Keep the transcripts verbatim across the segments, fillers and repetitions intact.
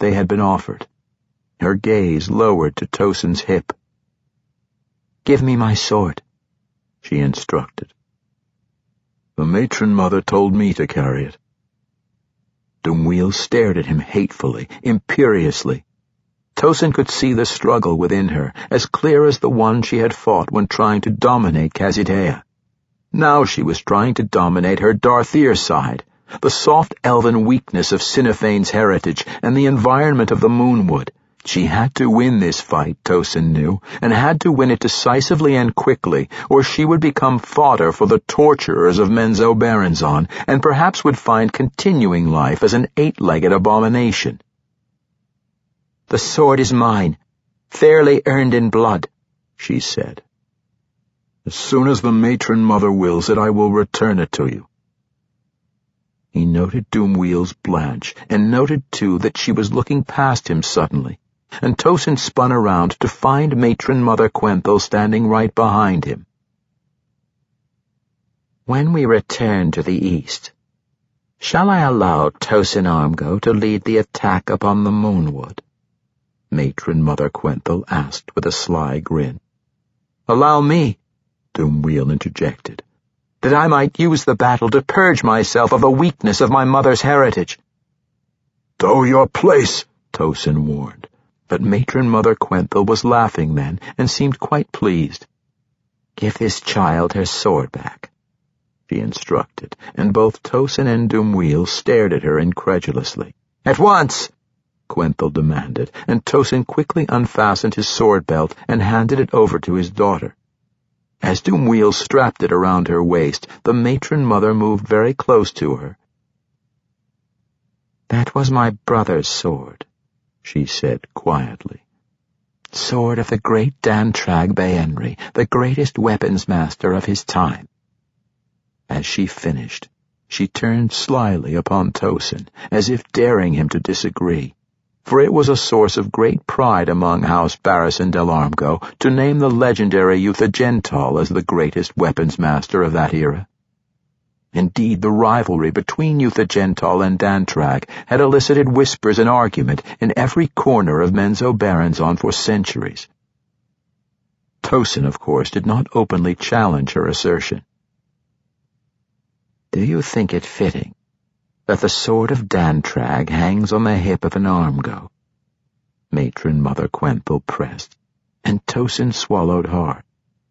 they had been offered. Her gaze lowered to Tosin's hip. "Give me my sword," she instructed. "The matron mother told me to carry it." Dumweel stared at him hatefully, imperiously. Tosin could see the struggle within her, as clear as the one she had fought when trying to dominate Khazit-Ea. Now she was trying to dominate her Darthir side, the soft elven weakness of Sinophane's heritage and the environment of the Moonwood. She had to win this fight, Tosin knew, and had to win it decisively and quickly, or she would become fodder for the torturers of Menzoberranzan, and perhaps would find continuing life as an eight-legged abomination. "The sword is mine, fairly earned in blood," she said. "As soon as the matron mother wills it, I will return it to you." He noted Dumweel's blanch, and noted, too, that she was looking past him suddenly, and Tosin spun around to find Matron Mother Quenthel standing right behind him. "When we return to the east, shall I allow Tosin Armgo to lead the attack upon the Moonwood?" Matron Mother Quenthel asked with a sly grin. "Allow me," Dumweel interjected, "that I might use the battle to purge myself of the weakness of my mother's heritage." "Know your place," Tosin warned. But Matron Mother Quenthel was laughing then and seemed quite pleased. "Give this child her sword back," she instructed, and both Tosin and Dumweel stared at her incredulously. "At once!" Quenthel demanded, and Tosin quickly unfastened his sword belt and handed it over to his daughter. As Dumweel strapped it around her waist, the matron mother moved very close to her. "That was my brother's sword," she said quietly. "Sword of the great Dantrag Baenri, the greatest weapons master of his time." As she finished, she turned slyly upon Tosin, as if daring him to disagree, for it was a source of great pride among House Barristan del Armgo to name the legendary Eutha Gental as the greatest weapons master of that era. Indeed, the rivalry between Eutha Gental and Dantrag had elicited whispers and argument in every corner of Menzoberranzan for centuries. Tosin, of course, did not openly challenge her assertion. "Do you think it fitting that the sword of Dantrag hangs on the hip of an Armgo?" Matron Mother Quenthel pressed, and Tosin swallowed hard.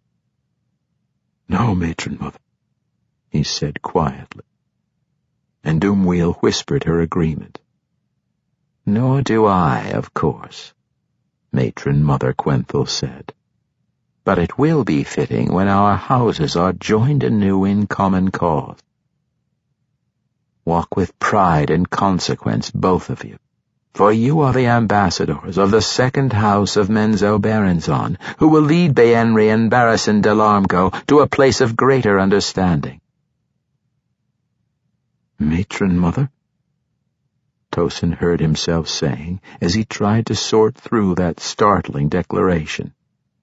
"No, Matron Mother," he said quietly, and Dumweel whispered her agreement. "Nor do I, of course," Matron Mother Quenthel said. "But it will be fitting when our houses are joined anew in common cause. Walk with pride and consequence, both of you, for you are the ambassadors of the second house of Menzoberranzan, who will lead Baenri and Barristan del Armgo to a place of greater understanding." "Matron Mother?" Tosin heard himself saying as he tried to sort through that startling declaration.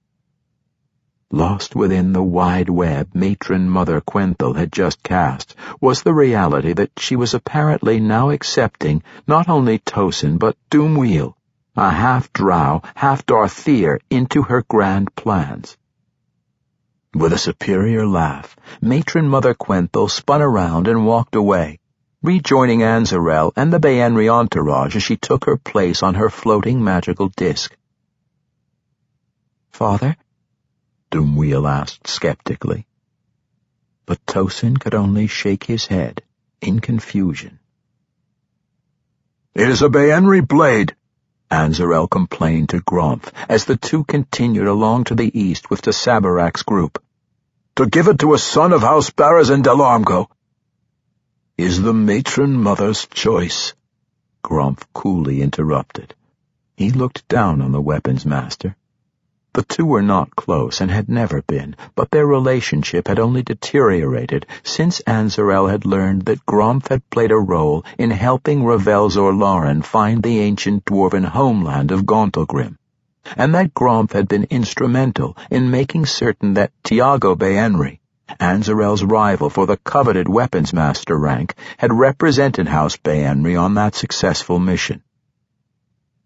Lost within the wide web Matron Mother Quenthel had just cast was the reality that she was apparently now accepting not only Tosin but Dumweel, a half-drow, half-Darthir, into her grand plans. With a superior laugh, Matron Mother Quenthel spun around and walked away, rejoining Anzarel and the Baenri entourage as she took her place on her floating magical disc. "Father?" Dumweel asked skeptically. But Tosin could only shake his head, in confusion. "It is a Baenri blade," Anzarel complained to Gromph, as the two continued along to the east with Tesabarak's group. "To give it to a son of House Barristan del Armgo is the matron mother's choice," Gromph coolly interrupted. He looked down on the weapons master. The two were not close and had never been, but their relationship had only deteriorated since Anzarel had learned that Gromph had played a role in helping Ravel Zorlaren find the ancient dwarven homeland of Gauntlgrim, and that Gromph had been instrumental in making certain that Tiago Baenri, Anzarel's rival for the coveted weapons master rank, had represented House Baenri on that successful mission.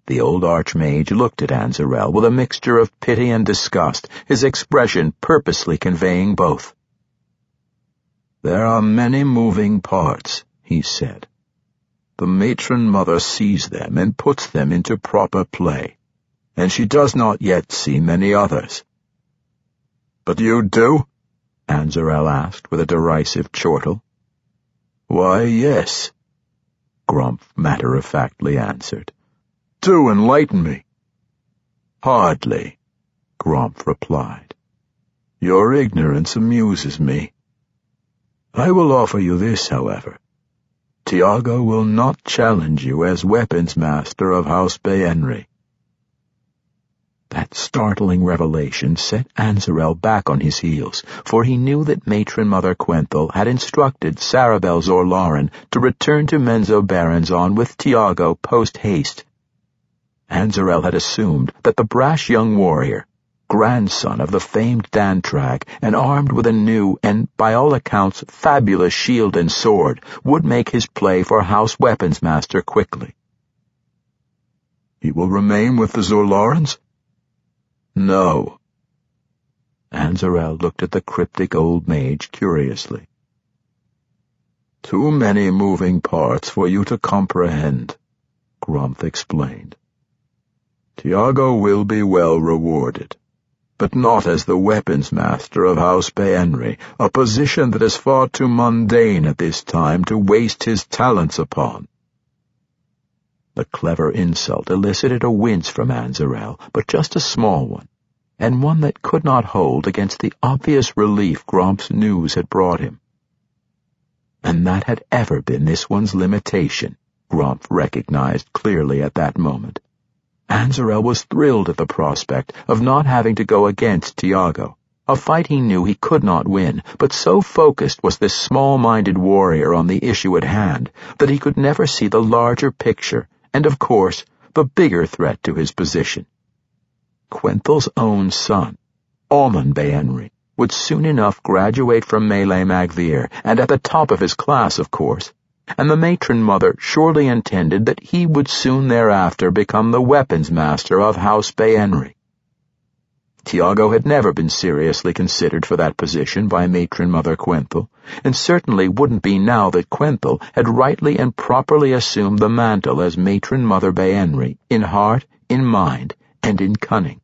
The old archmage looked at Anzarel with a mixture of pity and disgust, his expression purposely conveying both. "There are many moving parts," he said. "The matron mother sees them and puts them into proper play, and she does not yet see many others." "But you do?" Anzarel asked with a derisive chortle. "Why, yes," Grumph matter-of-factly answered. "Do enlighten me." "Hardly," Grumph replied. "Your ignorance amuses me. I will offer you this, however. Tiago will not challenge you as weapons master of House Baenri." That startling revelation set Anzarel back on his heels, for he knew that Matron Mother Quenthel had instructed Sarabel Zorlarin to return to Menzoberranzan with Tiago post-haste. Anzarel had assumed that the brash young warrior, grandson of the famed Dantrag and armed with a new and, by all accounts, fabulous shield and sword, would make his play for House Weapons Master quickly. "He will remain with the Zorlarins?" "No." Anzarel looked at the cryptic old mage curiously. "Too many moving parts for you to comprehend," Grumph explained. "Tiago will be well rewarded, but not as the weapons master of House Baenri, a position that is far too mundane at this time to waste his talents upon." The clever insult elicited a wince from Anzarel, but just a small one, and one that could not hold against the obvious relief Grumph's news had brought him. And that had ever been this one's limitation, Grumph recognized clearly at that moment. Anzarel was thrilled at the prospect of not having to go against Tiago, a fight he knew he could not win, but so focused was this small-minded warrior on the issue at hand that he could never see the larger picture and, of course, the bigger threat to his position. Quenthel's own son, Alman Baenri, would soon enough graduate from Melee Magvir, and at the top of his class, of course, and the matron mother surely intended that he would soon thereafter become the weapons master of House Baenri. Tiago had never been seriously considered for that position by Matron Mother Quenthel, and certainly wouldn't be now that Quenthel had rightly and properly assumed the mantle as Matron Mother Baenri, in heart, in mind, and in cunning.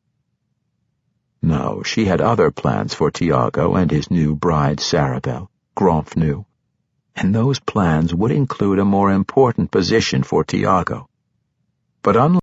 No, she had other plans for Tiago and his new bride Sarabel, Grumph knew, and those plans would include a more important position for Tiago. But unlike